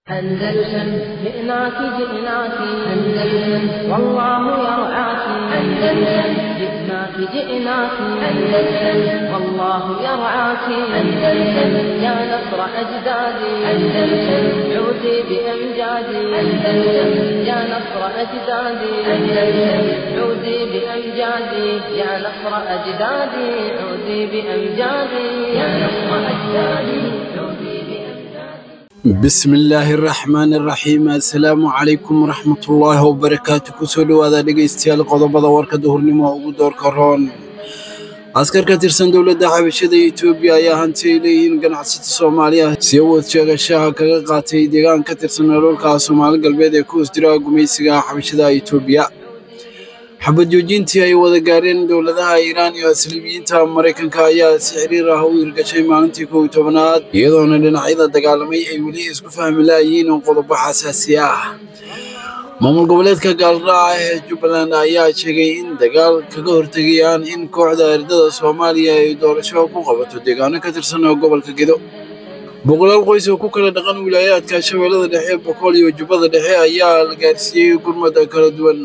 أندلسن جئناك جئناك أندلسن والله يرعاك أندلسن جئناك جئناك أندلسن والله يرعاك أندلسن يا نصر أجدادي أندلسن عودي بأمجادي أندلسن يا نصر أجدادي أندلسن عودي بأمجادي يا نصر أجدادي عودي بأمجادي يا نصر أجدادي عودي بسم الله الرحمن الرحيم السلام عليكم ورحمة الله وبركاته كسولو هذا دقيستيال قضبضة وركا دهورنمو ودور كرون عسكر كتيرسان دولة حبشة إثيوبيا يا هانتي لين قناعة الصومالية سيوت شغشها كغاقاتي ديغان كتيرسان رولكا صومال قلبي ديكوس دراغ ميسيغا حبشة إثيوبيا xabad joojintii ay wada gaareen dowladaha Iran iyo Isliibiyiinta Mareykanka ayaa si xiriir ah u hirgashay maalintii 11aad iyadoona dhinacyada dagaalamay ay weli isku fahmi laayeen qodobo xasaasi ah. Maamul goboleedka Galraaca ee Jubbaland ayaa sheegay in dagaal kaga hortagayaan in kooxda ardada Soomaaliya ay doorasho ku qabato deegaano ka tirsan gobolka Gedo. boqolaal qoys oo ku kala dhaqan wilaayadka Shabeellada Dhexe, Boqol iyo Jubbada Dhexe ayaa la gaarsiiyay gurmad kala duwan.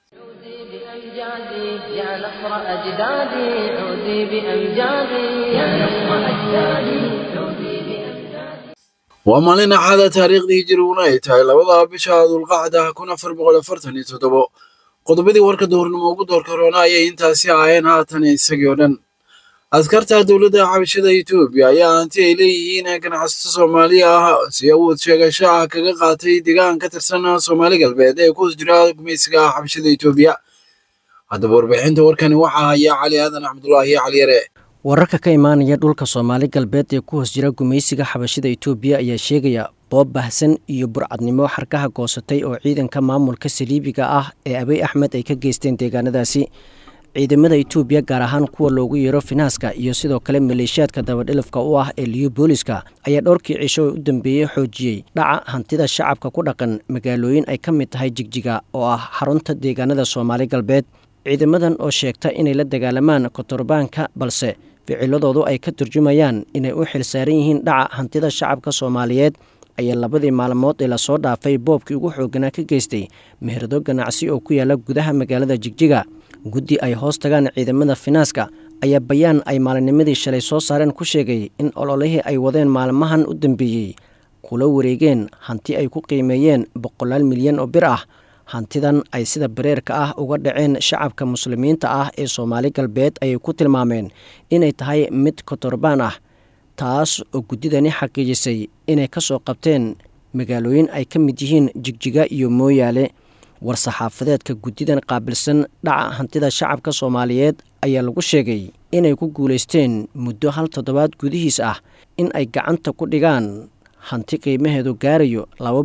يا نصر أجدادي عودي بأمجادي يا نصر أجدادي عودي بأمجادي ومالين هذا تاريخ هجري ay tahay labada bisha Dhulqacda 1447 qodobadii warka doornimo ugu door korona ayay intaasi ahaayeen haatan isagii oo dhan. askarta dowladda xabashada Itoobiya ayaa intii ay leeyihiin ganacsato Soomaaliya ah si awood sheegasho kaga qaatay deegaan ka tirsan Soomaali galbeed ee ku jira gumeysiga xabashada Itoobiya. hadda warbixinta warkani waxa haya Cali Aadan Axmedullaahi Cali Yare. wararka ka imaanaya dhulka Soomaali galbeed ee ku hoos jira gumeysiga xabashada Itoobiya ayaa sheegaya boob bahsan iyo burcadnimo xarkaha goosatay oo ciidanka maamulka Saliibiga ah ee Abiy Ahmed ay ka geysteen deegaanadaasi. ciidamada Itoobiya gaar ahaan kuwa loogu yeero Finaaska iyo sidoo kale maleeshiyaadka dabadhilifka u ah ee Liyu Booliska ayaa dhowrkii cisho u dambeeyay xoojiyay dhaca hantida shacabka ku dhaqan magaalooyin ay ka mid tahay Jigjiga oo ah xarunta deegaanada Soomaali galbeed. ciidamadan oo sheegta inay la dagaalamaan kotorbaanka balse ficiladoodu ay ka turjumayaan inay u xilsaaran yihiin dhaca hantida shacabka Soomaaliyeed ayaa labadii maalmood ee la soo dhaafay boobkii ugu xooganaa ka geystay meherado ganacsi oo ku yaala gudaha magaalada Jigjiga. guddi ay hoos tagaan ciidamada Finaaska ayaa bayaan ay maalinimadii shalay soo saareen ku sheegay in ololihii ay wadeen maalmahan u dambeeyay kula wareegeen hanti ay ku qiimeeyeen 100 milyan oo bir ah. hantidan ay sida bareerka ah uga dhaceen shacabka muslimiinta ah ee Soomaali galbeed ay ku tilmaameen inay tahay mid kotorbaan ah, taas oo guddidani xaqiijisay inay ka soo qabteen magaalooyin ay ka mid yihiin Jigjiga iyo Mooyaale. war-saxaafadeedka guddidan qaabilsan dhaca hantida shacabka Soomaaliyeed ayaa lagu sheegay inay ku guuleysteen muddo 1 toddobaad gudihiis ah in ay gacanta ku dhigaan hanti qiimaheedu gaarayo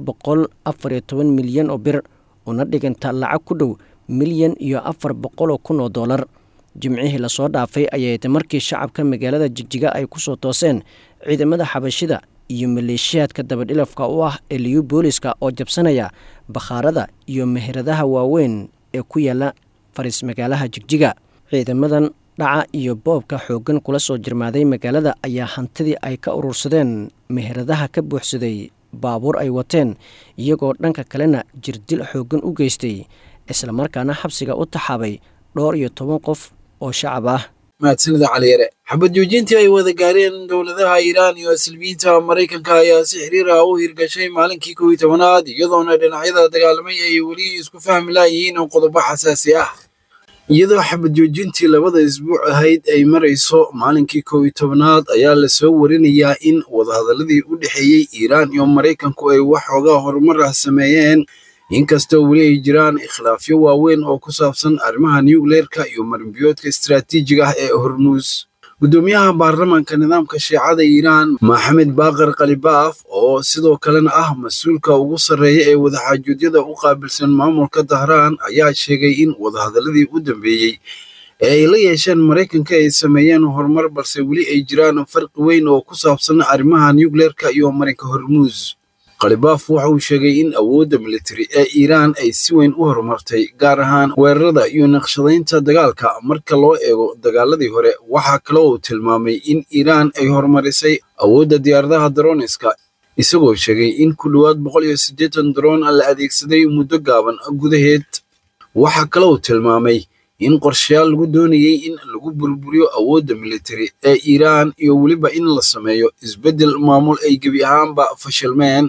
214 milyan oo bir una dhiganta lacag ku dhow milyan iyo 400 kun oo dollar. jimcihii la soo dhaafay ayay markii shacabka magaalada Jigjiga ay ku soo tooseen ciidamada xabashida iyo maleeshiyaadka dabadhilafka u ah ee Liyu Booliska oo jabsanaya bakhaarada iyo meheradaha waaweyn ee ku yaala faris magaalaha Jigjiga. ciidamadan dhaca iyo boobka xoogan kula soo jirmaaday magaalada ayaa hantidii ay ka urursadeen meheradaha ka buuxsaday baabuur ay wateen iyagoo dhanka kalena jirdil xoogan u geystay isla markaana xabsiga u taxaabay 12 qof oo shacab ah. mahadsanida Cali Yare. xabad joojintii ay wada gaareen dowladaha Iran iyo Isliibiyiinta Mareykanka ayaa si xiriir ah u hirgashay maalinkii 11aad iyadoona dhinacyada dagaalamay ay weli isku fahmi laayeen qodobo xasaasi ah. iyadoo xabad joojintii labada isbuuc ahayd ay marayso maalinkii 11aad ayaa la soo warinayaa in wadahadaladii u dhaxeeyay Iran iyo Mareykanku ay wax xogaa horumar ah sameeyeen inkastoo weli ay jiraan khilaafyo waaweyn oo ku saabsan arrimaha nuclearka iyo marinbiyoodka istiraatiijiga ah ee Hormuz. gudoomiyaha baarlamaanka nidaamka Shiicada Iran Mohamed Baqir Qalibaf oo sidoo kalena ah mas'uulka ugu sareeya ee wadaxaajoodiyada u qaabilsan maamulka Tehran ayaa sheegay in wadahadaladii u dambeeyay ee ay la yeesheen Mareykanka ay sameeyeen horumar balse weli ay jiraan farqi weyn oo ku saabsan arrimaha nuclearka iyo marinka Hormuz. Qalibaf waxa uu sheegay in awoodda military ee Iran ay si weyn u horumartay gaar ahaan weerarada iyo naqshadaynta dagaalka marka loo eego dagaaladii hore. waxa kale oo uu tilmaamay in Iran ay horumarisay awoodda diyaaradaha droniska isagoo sheegay in ku dhowaad 180 drone la adeegsaday muddo gaaban gudaheed. Waxa kale uu tilmaamay in qorshayaal lagu doonayay in lagu burburiyo awoodda military ee Iiraan iyo weliba in la sameeyo isbeddel maamul ay gebi ahaanba fashilmeen.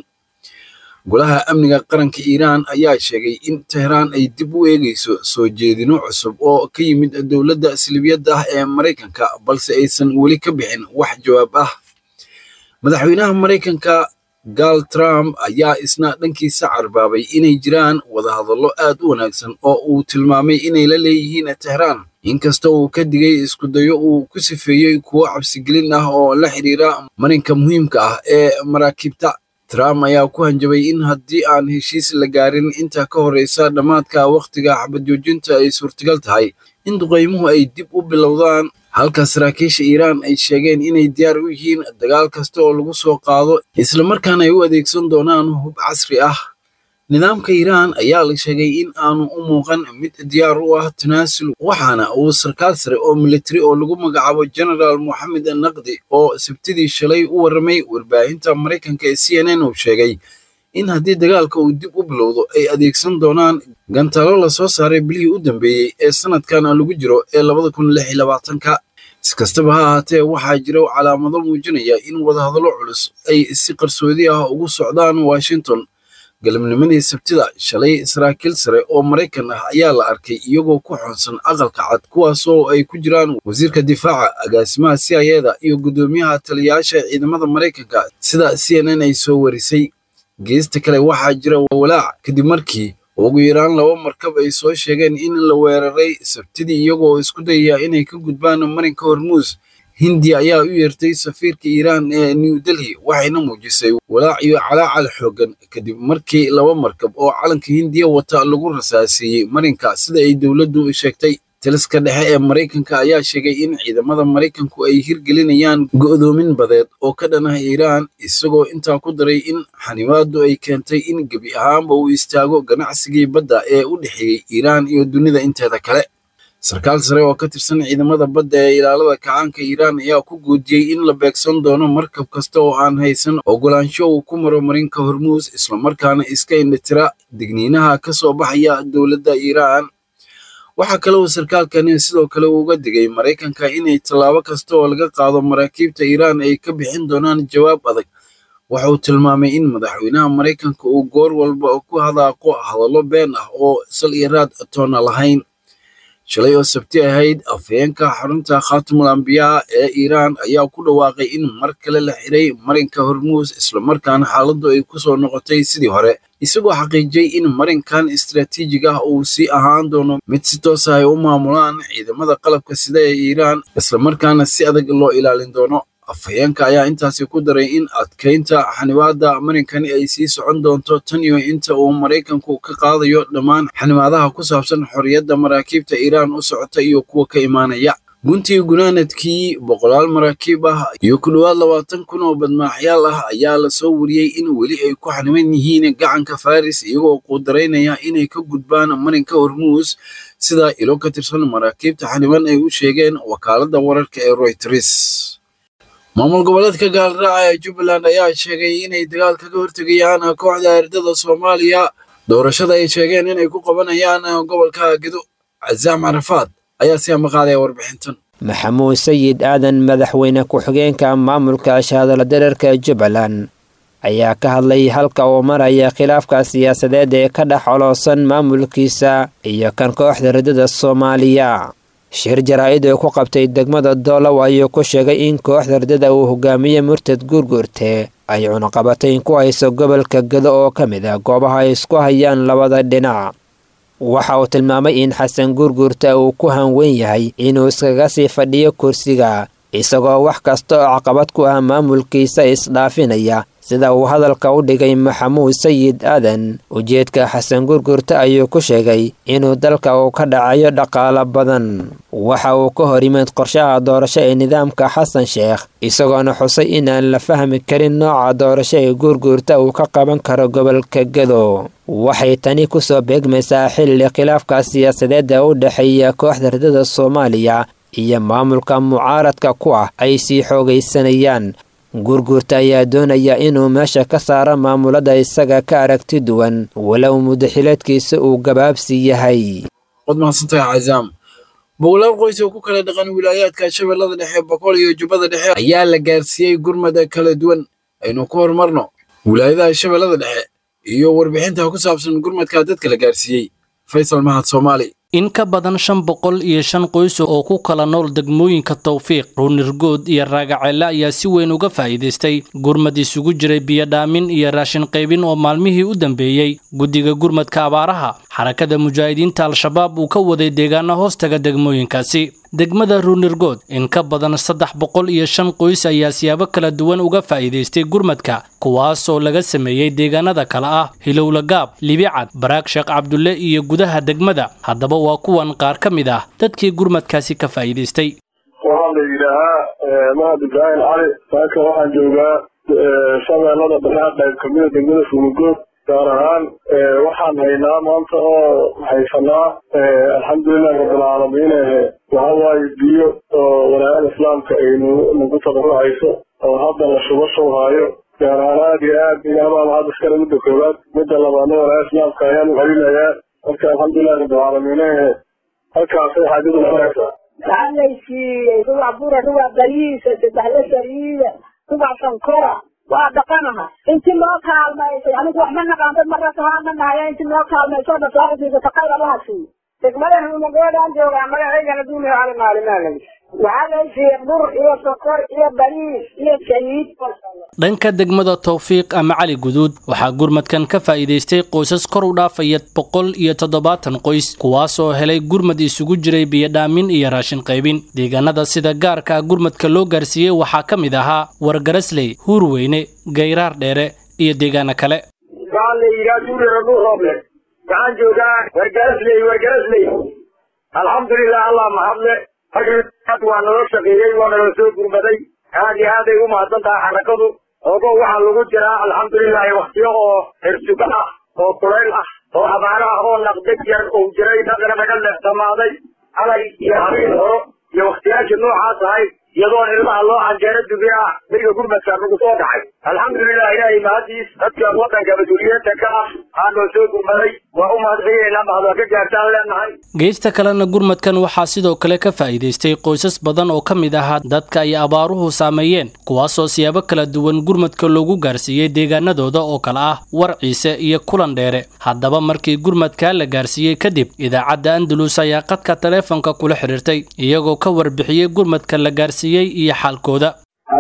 Golaha amniga qaranka Iiraan ayaa sheegay in Tehran ay dib u eegayso soo jeedino cusub oo ka yimid dowladda Silibiyadda ah ee Mareykanka balse aysan weli ka bixin wax jawaab ah. Madaxweynaha Mareykanka Donald Trump ayaa isna dhankiisa carbaabay inay jiraan wadahadallo aad u wanaagsan oo uu tilmaamay inay la leeyihiin Tehran, inkastoo uu ka digay isku dayo uu ku sifeeyay kuwo cabsigelin ah oo la xiriira marinka muhiimka ah ee maraakiibta. Trump ayaa ku hanjabay in haddii aan heshiis la gaarin inta ka horeysa dhammaadka waqtiga xabad joojinta ay suurtagal tahay in duqeymuhu ay dib u bilowdaan, halka saraakiisha Iiraan ay sheegeen inay diyaar u yihiin dagaal kasta oo lagu soo qaado isla markaana ay u adeegsan doonaan hub casri ah. Nidaamka Iiraan ayaa la sheegay in aanu u muuqan mid diyaar u ah tanaasul, waxaana uu sarkaal sare oo military oo lagu magacaabo General Mohammed Naqdi oo Sabtidii shalay u warramay warbaahinta Mareykanka ee CNN uu sheegay in haddii dagaalka uu dib u bilowdo ay adeegsan doonaan gantaalo la soo saaray bilihii u dambeeyay ee sanadkan lagu jiro ee 2026. Iskastaba ha ahaatee waxaa jira calaamado muujinaya in wadahadallo culus ay si qarsoodi ah ugu socdaan Washington. Galabnimadii Sabtida shalay saraakiil sare oo Mareykan ah ayaa la arkay iyagoo ku xunsan aqalka cad, kuwaasoo ay ku jiraan wasiirka difaaca, agaasimaha CIA-da iyo guddoomiyaha taliyayaasha ciidamada Mareykanka sida CNN ay soo warisay. Geesta kale waxaa jira walaac kadib markii ugu yaraan 2 markab ay soo sheegeen in la weeraray Sabtidii iyagoo isku dayaya inay ka gudbaan marinka Hormuz. Hindiya ayaa u yeertay safiirka Iiraan ee New Delhi waxayna muujisay walaac iyo calaacal xooggan kadib markii 2 markab oo calanka Hindiya wata lagu rasaasiyay marinka sida ay dowladdu sheegtay. Taliska dhexe ee Mareykanka ayaa sheegay in ciidamada Mareykanku ay hirgelinayaan go'doomin badeed oo ka dhan ah Iiraan, isagoo intaa ku daray in xanibaadu ay keentay in gebi ahaanba uu istaago ganacsigii badda ee u dhexeeyay Iiraan iyo dunida inteeda kale. Sarkaal sare oo ka tirsan ciidamada badda ee ilaalada kacaanka Iiraan ayaa ku guudiyay in la beegsan doono markab kasta oo aan haysan ogolaansho uu ku maro marinka Hormuz, isla markaana iska indhatira digniinaha ka soo baxaya dowladda Iiraan. Waxa kale oo sarkaalkani sidoo kale uga digay Mareykanka inay tallaabo kasta oo laga qaado maraakiibta Iiraan ay ka bixin doonaan jawaab adag. Waxa uu tilmaamay in madaxweynaha Mareykanka uu goor walba ku hadaaqo hadallo been ah oo sal iyo raad toona lahayn. Shalay oo Sabti ahayd, afhayeenka xarunta Khaatimul Anbiyaa ee Iiraan ayaa ku dhawaaqay in mar kale la xiray marinka Hormuz, isla markaana xaaladdu ay ku soo noqotay sidii hore, isagoo xaqiijiyay in marinkan istiraatiijig ah uu sii ahaan doono mid si toos ah ay u maamulaan ciidamada qalabka sida ee Iiraan, isla markaana si adag loo ilaalin doono. Afhayeenka ayaa intaasi ku daray in adkeynta xanibaadda marinkani ay sii socon doonto tan iyo inta uu Mareykanku ka qaadayo dhammaan xanibaadaha ku saabsan xorriyadda maraakiibta Iiraan u socota iyo kuwa ka imaanaya. Guntii gunaanadkii 100 maraakiib ah iyo ku dhowaad 20,000 oo badmaaxyaal ah ayaa la soo wariyay in weli ay ku xaniban yihiin gacanka Faris, iyagoo quudareynaya inay ka gudbaan marinka Hormuz, sida ilo ka tirsan maraakiibta xaniban ay u sheegeen wakaaladda wararka ee Reuters. Maamul goboleedka Gaalraaca ee Jubbaland ayaa sheegay inay dagaal kaga hortagayaan kooxda ardada Soomaaliya doorashada ay sheegeen inay ku qabanayaan gobolka Gedo. Cazaam Carafaad ayaa si maqaalay warbixintan. Maxamuud Sayid Aadan, madaxweyne ku-xigeenka maamulka shahaadada dhererka Jubbaland, ayaa ka hadlay halka uu maraya khilaafka siyaasadeed ee ka dhex coloosan maamulkiisa iyo kan kooxda ardada Soomaaliya. Shir jaraa'id oo ku qabtay degmada Doolow ayuu ku sheegay in kooxda ardada uu hogaamiye Murtad Gurgurte ay cunaqabatayn ku hayso gobolka Gedo oo ka mid ah goobaha ay isku hayaan labada dhinac. Waxa uu tilmaamay in Xasan Gurgurte uu ku hanweyn yahay inuu iskaga sii fadhiyo kursiga, isagoo wax kasta oo caqabad ku ah maamulkiisa isdhaafinaya, sida uu hadalka u dhigay Maxamuud Sayid Aadan. Ujeedka Xasan Gurgurte ayuu ku sheegay inuu dalka uu ka dhacayo dhaqaale badan. Waxa uu ka hor yimid qorshaha doorasho ee nidaamka Xasan Sheekh, isagoona xusay inaan la fahmi karin nooca doorasho ee Gurgurte uu ka qaban karo gobolka Gedo. Waxay tani ku soo beegmaysaa xilli khilaafka siyaasadeed ee u dhexeeya kooxda ardada Soomaaliya iyo maamulka mucaaradka ku ah ay sii xoogaysanayaan. gurgurta ayaa doonaya inuu meesha ka saaro maamulada isaga ka aragti duwan walow mudaxileedkiisa uu gabaabsi yahay. Wad mahadsantahay Cazaam. Boqolaal qoys oo ku kala dhaqan wilaayaadka Shabeellada Dhexe, Boqol iyo Jubbada Dhexe ayaa la gaarsiiyey gurmada kala duwan. Aynu ku horumarno wilaayadaha Shabeellada Dhexe iyo warbixinta ku saabsan gurmadka dadka la gaarsiiyey. Faysal Mahad Soomaali. in ka badan 505 qoys oo ku kala nool degmooyinka Tawfiiq, Ruunirgood iyo Raagaceele ayaa si weyn uga faa'iideystay gurmad isugu jiray biyo dhaamin iyo raashin qaybin oo maalmihii u dambeeyay guddiga gurmadka abaaraha xarakada mujaahidiinta Al-Shabaab uu ka waday deegaano hoostaga degmooyinkaasi. degmada Ruunirgood in ka badan 305 qoys ayaa siyaabo kala duwan uga faa'iideystay gurmadka, kuwaas oo laga sameeyay deegaanada kala ah Hilowla Gaab, Libicad, Baraak Sheekh Cabdulle iyo gudaha degmada. haddaba waa kuwan qaar ka mid ah dadkii gurmadkaasi ka faa'iideystay. waxaan la yidhaahaa Mahad Ibrahim Cali, laakiin waxaan joogaa Shabeellada Dhexe qayb ka mid ah degmada Ruunirgood. gaar ahaan waxaan haynaa maanta oo haysanaa alxamdulillahi rabbil caalamiin waxa waaye biyo oo walaalaha islaamka ay nagu tabarucayso oo hadda la shubahaayo. gaar ahaan aad iyo aad ilaahbaa mahad iskale midda koowaad. midda labaadna walaalaha islaamka ayaan u celinayaa. marka alxamdulillahi rabbil caalamiin halkaasay xaajadu maraysaa. waxaanaysiiyey rubac bura, rubac bariisa, 3 saliida, rubac sankora. waa dhaqanaha intii loo kaalmaysay anigu wax ma naqaan dad marka kaana nahay intii loo kaalmaysay dadka taqayda lahaasi degmada Ruunirgood aan joogaa magaceygana duunay cali maalimaan waxaa la siiyey bur iyo sokor iyo bariis iyo saliid. dhanka degmada Tawfiiq ama Cali Guduud waxaa gurmadkan ka faa'iideystay qoysas kor u dhaafaya 170 qoys, kuwaas oo helay gurmad isugu jiray biyo dhaamin iyo raashin qaybin. deegaanada sida gaarka gurmadka loo gaarsiiyey waxaa ka mid ahaa Wargarasley, Huurweyne, Gayraar Dheere iyo deegaano kale. waxaan joogaa Wargarasley alxamdulillaah allah mahadle. markaad waa nala shaqeeyey waa nala soo gurmaday aad iyo aad ay u mahadsan tahay xarakadu. ogo waxaa lagu jiraa alxamdulilaahi waqtiyo oo hirsuga ah oo kuleyl ah oo abaara ah oo naqdeg yar uu jiray dhaqana naga leexsamaaday alay iyo habeen horo iyo waqtiyaashii noocaas ahay iyadoon ilmaha loo canjeero dubi ah beriga gurmadka nagu soo dhacay. alxamdulilah ilaahay mahadiis dadka wadanka mas-uuliyiinta ka ah aanoo soo gurmaday waa u mahadcelinaynaa mahadwa ka gaartaan leenahay. geesta kalena gurmadkan waxaa sidoo kale ka faa'iideystay qoysas badan oo ka mid ahaa dadka ay abaaruhu saameeyeen, kuwaasoo siyaabo kala duwan gurmadka loogu gaarsiiyey deegaanadooda oo kale ah Warciise iyo Kulan Dheere. haddaba markii gurmadka la gaarsiiyey kadib idaacadda Andalus ayaa qadka taleefanka kula xiriirtay iyagoo ka warbixiyey gurmadka la gaarsiiyey iyo xaalkooda.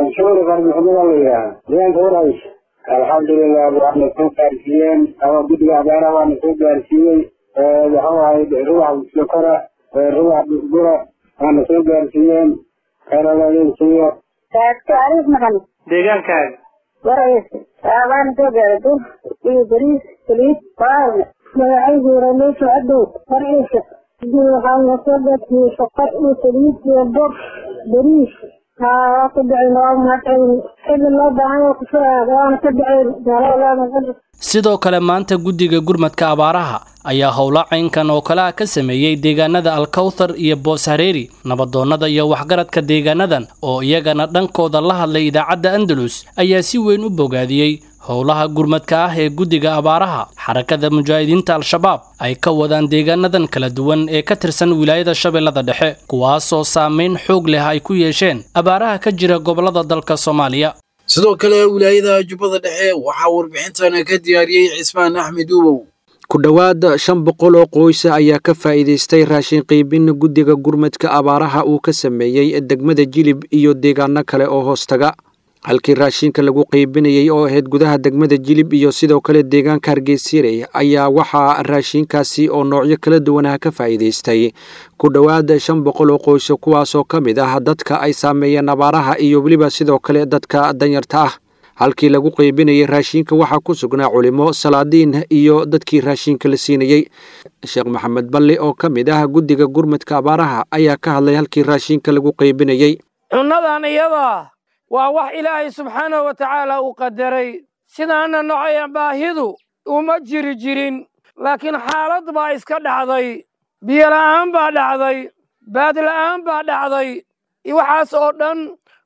alxamdulilah waxaana soo gaarsiiyeen ama guddiga abaaraha waana soo gaarsiiyey waxawaaye rubax sokora rubax bura waana soo gaarsiiyeen kalalaleysiyo taariikh maqan deegaankaaga Warciise waana soo gaaray bur iyo bariis saliid waaye magacaygu Raleysho Cadow Warciise waxaana soo gaarsiiyey sokor iyo saliid iyo bur bariis sidoo kale maanta guddiga gurmadka abaaraha ayaa howlo caynkan oo kale ah ka sameeyey deegaanada Alkawthar iyo Boos Hareeri. nabadoonnada iyo waxgaradka deegaanadan oo iyagana dhankooda la hadlay idaacadda Andalus ayaa si weyn u bogaadiyey howlaha gurmadka ah ee guddiga abaaraha xarakada mujaahidiinta Al-Shabaab ay ka wadaan deegaanadan kala duwan ee ka tirsan wilaayada Shabeellada Dhexe, kuwaasoo saameyn xoog leh ay ku yeesheen abaaraha ka jira gobolada dalka Soomaaliya. sidoo kale wilaayada Jubbada Dhexe waxaa warbixintan ka diyaariyey Cismaan Axmed Uwow. ku dhowaad 500 oo qoys ayaa ka faa'iideystay raashin qaybin guddiga gurmadka abaaraha uu ka sameeyey degmada Jilib iyo deegaano kale oo hoostaga. halkii raashinka lagu qaybinayay oo ahayd gudaha degmada Jilib iyo sidoo kale deegaanka Hargeysa ayaa waxaa raashinkaasi oo noocyo kala duwan ah ka faa'iideystay ku dhowaad 500 oo qoys, kuwaas oo ka mid ah dadka ay saameeyeen abaaraha iyo waliba sidoo kale dadka danyarta ah. halkii lagu qaybinayay raashinka waxaa ku sugnaa culimo, salaadiin iyo dadkii raashinka la siinayay. Sheekh Maxamed Balle oo ka mid ah guddiga gurmadka abaaraha ayaa ka hadlay halkii raashinka lagu qaybinayay. cunnadan iyada waa wax ilaahay subxaanahu wa tacaala uu qadaray. sidaana nocaya baahidu uma jirin laakiin xaalad baa iska dhacday, biyo la'aan baa dhacday, baad la'aan baa dhacday. waxaas oo dhan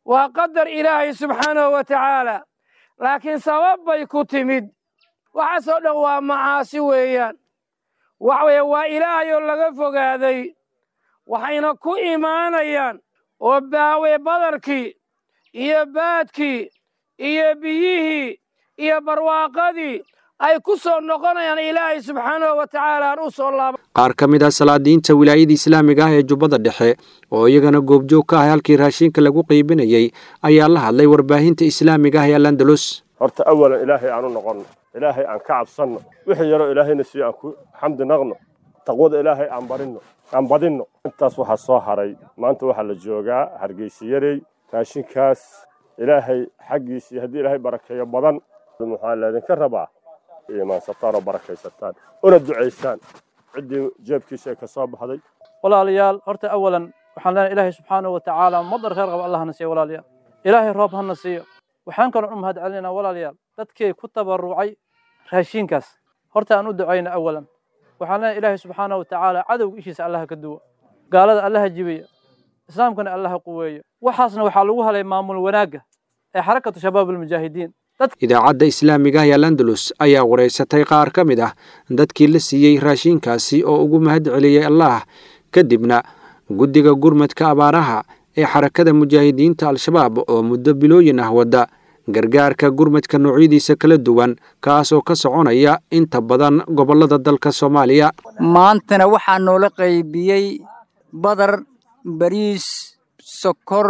waa qadar ilaahay subxaanahu wa tacaala laakiin sabab bay ku timid waxaasoo dhan waa macaasi weeyaan waxa weeye waa ilaahayoo laga fogaaday waxayna ku imaanayaan oo baawe badarkii iyo baadkii iyo biyihii iyo barwaaqadii ay ku soo noqonayaan ilaahay subxaanahu wa tacaala aan u soo laaba qaar ka mid ah salaadiinta wilaayada islaamiga ah ee jubbada dhexe oo iyagana goobjoog ka ah halkii raashinka lagu qaybinayay ayaa la hadlay warbaahinta islaamiga ah ee Al-Andalus. horta awalan ilaahay aanu noqono ilaahay aan ka cabsanno wixii yaro ilaahayna si aan ku xamdi naqno taqwada ilaahay aan badinno intaas waxa soo haray maanta waxa la joogaa hargeysiyay raashinkaas ilaahay xaqiisii hadii ilaahay barakeeyo badan waxaa la idinka rabaa iimaan sataan oo barakaysataan una duceysaan cidii jeebkiisa ka soo baxday walaalayaal horta awalan waxaan leenahay ilaahay subxaanahu wa tacaala madar khayr qaba allahna siiyo walaalayaal ilaahay roob hana siiyo waxaan kaloo u mahad celinaa walaalayaal dadkii ku tabarucay raashinkaas horta aan u duceyna awalan waxaan leenahay ilaahay subxaanahu wa tacaala cadowga ishiisa allaha ka duwa gaalada allaha jibiya islaamkana allaha quweeyo waxaasna waxaa lagu halay maamul wanaagga ee xarakatu shabaab almujaahidiin idaacadda islaamiga ah ee Al-Andalus ayaa wareysatay qaar ka mid ah dadkii la siiyay raashinkaasi oo ugu mahad celiyay Allah kadibna guddiga gurmadka abaaraha ee xarakada mujaahidiinta al-shabaab oo muddo bilooyin ah wada gargaarka gurmadka noocyadiisa kala duwan kaas oo ka soconaya inta badan gobolada dalka Soomaaliya maantana waxaa noola qaybiyay badar bariis sokor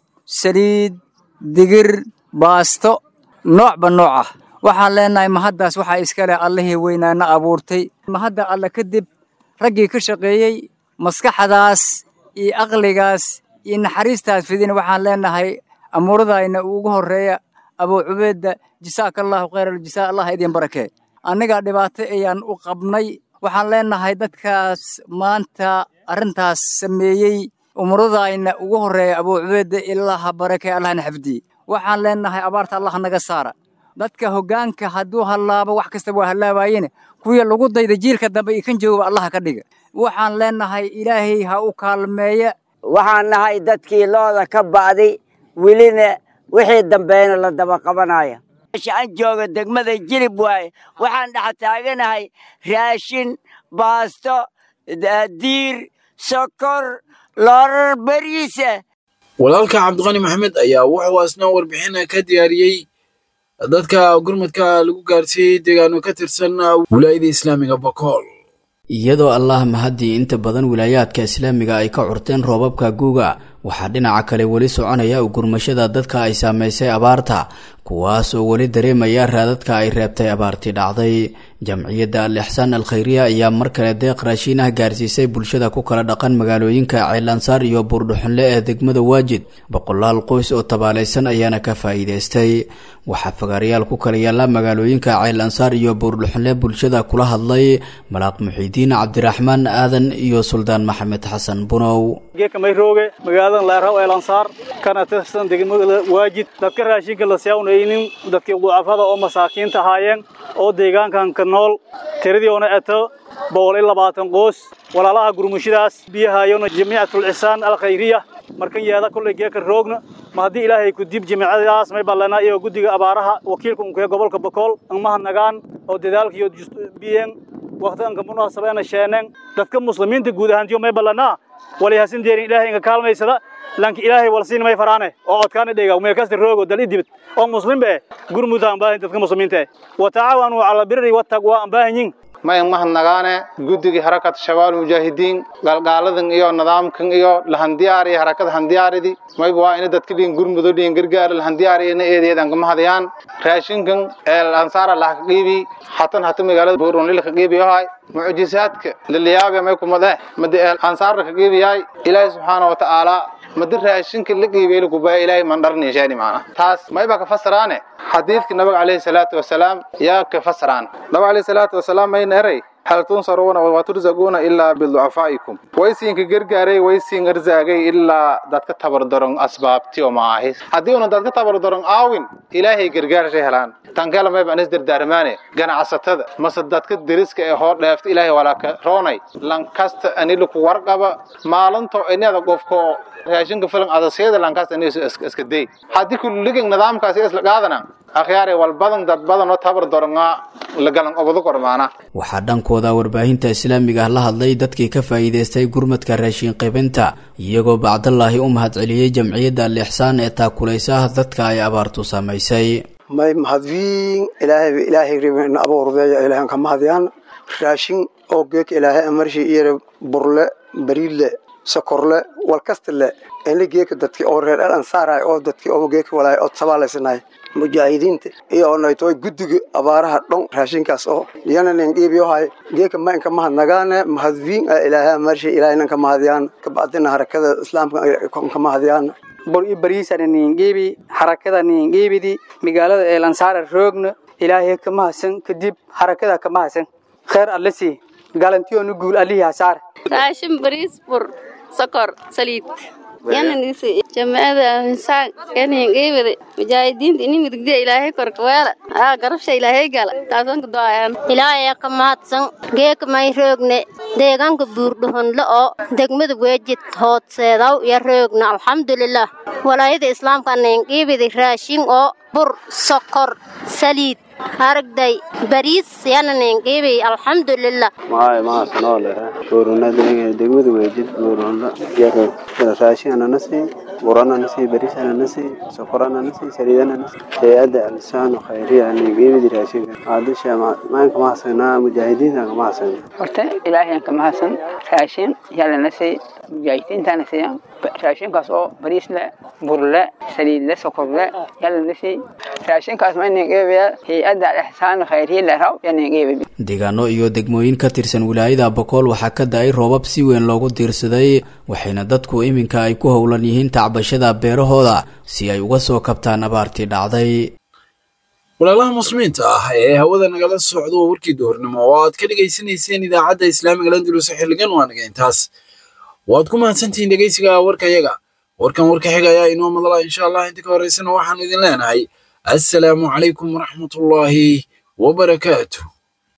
saliid digir baasto nooc nooc waxaan leenahay mahaddaas waxa iska leh Allahii weynaana abuurtay mahadda alla kadib raggii ka shaqeeyay maskaxdaas iyo aqligaas iyo naxariistaas fidin waxaan leenahay amuuradayna ugu horeeya Abu Ubayda jazaakallahu khayral jazaa Allah idin barakee aniga dhibaato ayaan u qabnay waxaan leenahay dadkaas maanta arintaas sameeyay umuradayna ugu horeeya Abu Ubayda ilaaha barakee Allah xafdi waxaan leenahay abaarta Allah naga saara dadka hoggaanka haduu halaabo wax kasta waa halaabayeen kuwa lagu dayda jiilka dambe kan jooga Allah ka dhiga waxaan leenahay ilaahay ha u kaalmeeyo waxaan nahay dadkii looda ka baaday wilina wixii dambeena la daba qabanaya aan jooga degmada Jilib waay waxaan dhax taaganahay raashin baasto diir sokor loorar bariisa walaalka Cabdiqani Maxamed ayaa wuxuu asna warbixin ka diyaariyay dadka gurmadka lagu gaarsiiyay deegaano ka tirsan wilaayada islaamiga Bakool iyadoo Allah mahadii inta badan wilaayaadka islaamiga ay ka curteen roobabka guuga waxaa dhinaca kale wali soconaya gurmashada dadka ay saameysay abaarta kuwaas oo wali dareemaya raadadka ay reebtay abaartii dhacday jamciyadda al-ihsaan al-khayriya ayaa mar kale deeq raashin ah gaarsiisay bulshada ku kala dhaqan magaalooyinka Ceylansaar iyo Buurdhuxunle ee degmada Waajid boqolaal qoys oo tabaalaysan ayaana ka faa'iideystay waxa fagaarayaal ku kala yaala magaalooyinka Ceylansaar iyo Buurdhuxunle bulshada kula hadlay Malaaq Muxiidiin Cabdiraxmaan Aadan iyo Suldaan Maxamed Xasan Bunow magaalada Laaraw Ceylansaar kana tirsan degmada Waajid dadka raashinka la siyawnaynin dadkii ducafada oo masaakiinta haayeen oo deegaankan ka nool tiradii oo ato 120 qoys walaalaha gurmushidaas biyaha iyo jamiicatul ihsaan al-khayriya markan yaada kulay geeka roogna ma hadii ilaahay ku dib jamiicadaas may balana iyo gudiga abaaraha wakiilka unka gobolka Bakool amaha nagaan oo dadaalka iyo biyen waqtan ka munaasabana sheenan dadka muslimiinta guud ahaan may balana wali hasin deerin ilaahay inga kaalmaysada lanki ilaahay walsiin may faraane oo codkaana dheega uma kasta roogo dal idibad oo muslim be gurmudaan baahin dadka muslimiinta wa taawanu ala birri wa taqwa baahin ma nagaane guddiga harakat shabaab mujaahidiin galgaaladan iyo nidaamkan iyo lahandiyaari harakada handiyaaridi mayba waa in dadka dhiin gurmudo dhiin gargaar lahandiyaarina eedeedan kama hadayaan raashinkan el ansaara la qiibi hatan magaalada Buurunle ka qiibiyahay mucjisaadka liliyaaba may kumada mad el ansaar ka qiibiyay ilaahay subhanahu wa ta'ala mad raashinka la qiibiyay ku baa ilaahay mandarni jeeni maana taas mayba ka fasaraane xadiidka nabiga kaleey salaatu wasalaam yaa ka fasaraan nabiga kaleey salaatu wasalaam may neeray hal tunsaruuna wa turzaquna illa bidu'afaikum waysiin ka gargaaray waysiin arzaagay illa dadka tabardaran asbaabti oo maahis hadii uu dadka tabardaran aawin ilaahay gargaar helaan tankala may baan isdardaarmaane ganacsatada mase dadka deriska ee hoo dheefta ilaahay walaaka roonay lankasta anilu ku warqaba maalinto inada qofko raashinka filan adaseeda lankasta anisu iska day haddii kulligin nidaamkaasi isla qaadana akhyaare wal badan dad badan oo tabar doornaa la galan obado kormaana waxaa dhankooda warbaahinta islaamiga la hadlay dadkii ka faa'iideystay gurmadka raashin qaybinta iyagoo bacdallaahi u mahadceliyay jamciyadda al-ixsaan ee taakulaysa dadka ay abaartu saamaysay may mahadwiin ilaahay ribin abuurdeeya ilaahan ka mahadiyaan raashin oo geek ilaahay amarshi iyo burle bariile sokorle walkastale in la geek dadkii oo reer ansaaray oo dadkii oo geek walaay oo tabaalaysanay mujaahidiinta iyo onaytooy guddiga abaaraha dhan raashinkaas oo yana nin dhiibiyo hay geeka ma inka mahadnagaane mahadwiin ilaahay amarshi ilaahayna ka mahadiyaan ka bacdina harakada islaamka ka mahadiyaan bur ibariisana ningeebi harakada ningeebidi magaalada ee lansaara roogna ilaahay ka mahadsan kadib harakada ka mahadsan khair allasi galantiyo nu guul alihi hasaar raashin bariis bur sokor saliid yana nisi jamaada insaan yana ningeebidi mujaahidiinta ini midigda ilaahay korkaweela garabsha ilaahay gala taasan ku doayaan ilaahay ka mahadsan geeka may roogne deegaanka buurdhuhonle oo degmada weejid hoodseedaw iyo roogna alxamdulilah walaayada islaamka ningeebidi raashin oo bur sokor saliid aragday bariis yana ningeebi alxamdulilah ma sanoole shurunada degmada weejid buurdhuhonle yaga raashin nasi burana nasi barisana nasi sokorana nasi saliidana nasi hay'adda al-ihsaan khayriya ningeebi raashin aadasha ma ka mahadsanaa mujaahidiinta ka mahadsan horta ilaahay ka mahadsan raashin yalla nasi mujaahidiinta nasi raashinkaas oo bariis le bur le saliid le sokor le yalla nasi raashinkaas ma ningeebi hay'adda al-ihsaan khayriya la raw ningeebi deegaano iyo degmooyin ka tirsan wilaayada Boqol waxaa ka daay roobab si weyn loogu diirsaday waxayna dadku iminka ay ku howlan yihiin tacbashada beerahooda si ay uga soo kabtaan abaartii dhacday walaalaha muslimiinta ah ee hawada nagala socdo warkii doornimo oo aad ka dhageysanayseen idaacadda islaamiga Landulus xilligan waanaga intaas waad ku mahadsantihiin dhageysiga warkayaga warkan warka xiga ayaa inoo madala insha Allah inta ka horeysana waxaan idin leenahay assalaamu calaykum waraxmatullaahi wabarakaatuh